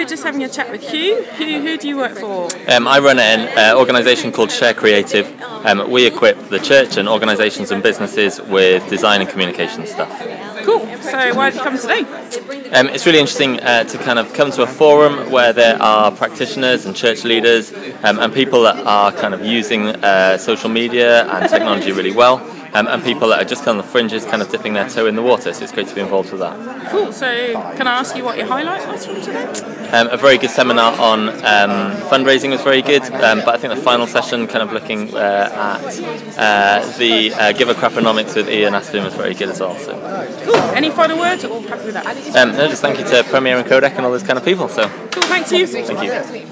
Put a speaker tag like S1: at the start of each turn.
S1: we're just having a chat with Hugh. Who do you work for?
S2: I run an organisation called Share Creative. We equip the church and organisations and businesses with design and communication stuff.
S1: Cool. So why did you come today?
S2: It's really interesting to kind of come to a forum where there are practitioners and church leaders and people that are kind of using social media and technology really well. And people that are just on the fringes, kind of dipping their toe in the water. So it's great to be involved with that.
S1: Cool. So can I ask you what your highlight was from today?
S2: A very good seminar on fundraising was very good, but I think the final session, kind of looking at the Give a Craponomics with Ian Aston was very good as well. So.
S1: Cool. Any final words, or happy with that?
S2: No, just thank you to Premier and Codec and all those kind of people. So.
S1: Cool. Thanks, you.
S2: Thank you.